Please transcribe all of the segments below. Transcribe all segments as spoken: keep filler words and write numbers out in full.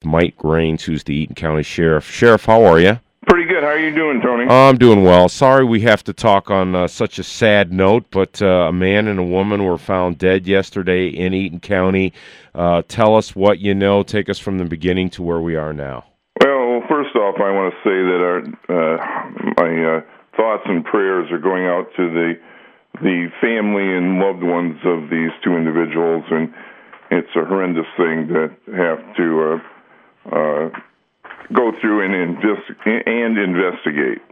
Mike Raines, who's the Eaton County Sheriff. Sheriff, how are you? Pretty good. How are you doing, Tony? Uh, I'm doing well. Sorry we have to talk on uh, such a sad note, but uh, a man and a woman were found dead yesterday in Eaton County. Uh, tell us what you know. Take us from the beginning to where we are now. Well, first off, I want to say that our uh, my uh, thoughts and prayers are going out to the the family and loved ones of these two individuals, and it's a horrendous thing to have to uh, uh, go through and, invest- and investigate.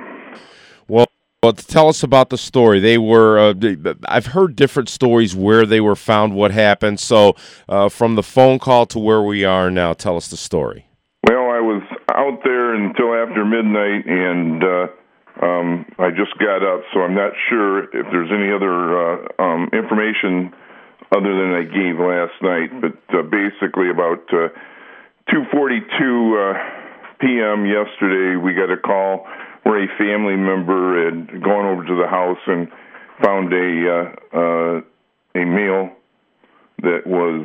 Well, well, tell us about the story. They were, uh, I've heard different stories where they were found, what happened. So uh, from the phone call to where we are now, tell us the story. Well, I was out there until after midnight, and uh, um, I just got up, so I'm not sure if there's any other uh, um, information other than I gave last night. But uh, basically about uh, two forty-two uh, p.m. yesterday, we got a call where a family member had gone over to the house and found a uh, uh, a male that was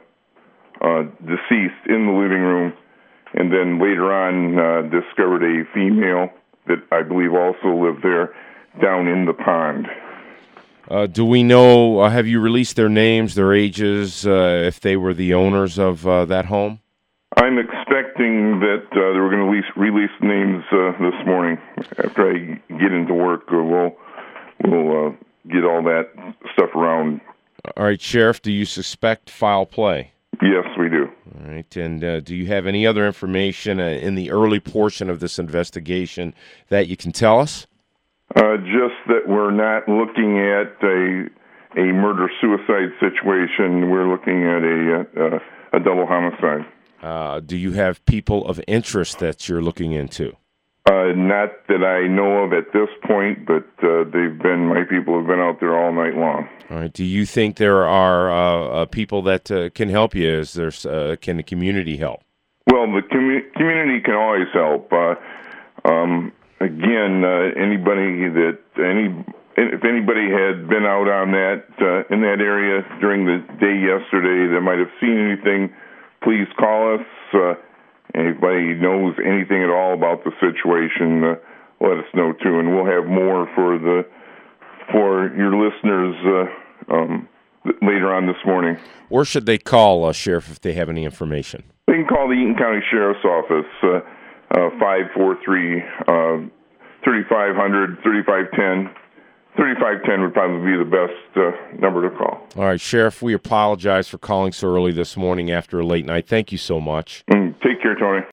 uh, uh, deceased in the living room, and then later on uh, discovered a female that I believe also lived there down in the pond. Uh, do we know, uh, have you released their names, their ages, uh, if they were the owners of uh, that home? I'm expecting that uh, they were going to release, release names uh, this morning. After I get into work, uh, we'll, we'll uh, get all that stuff around. All right, Sheriff, do you suspect foul play? Yes, we do. All right, and uh, do you have any other information uh, in the early portion of this investigation that you can tell us? Uh, just that we're not looking at a a murder-suicide situation. We're looking at a, a, a double homicide. Uh, do you have people of interest that you're looking into? Uh, not that I know of at this point, but uh, they've been, my people have been out there all night long. All right. Do you think there are uh, uh, people that uh, can help you? Is there, uh, can the community help? Well, the commu- community can always help. Uh, um, again, uh, anybody that any if anybody had been out on that uh, in that area during the day yesterday that might have seen anything, please call us. Uh, anybody knows anything at all about the situation, uh, let us know too, and we'll have more for the for your listeners uh, um, later on this morning. Or should they call, uh, Sheriff, if they have any information? They can call the Eaton County Sheriff's Office, uh, uh, five four three, thirty-five hundred, thirty-five ten. thirty-five ten would probably be the best uh, number to call. All right, Sheriff, we apologize for calling so early this morning after a late night. Thank you so much. Mm, take care, Tony.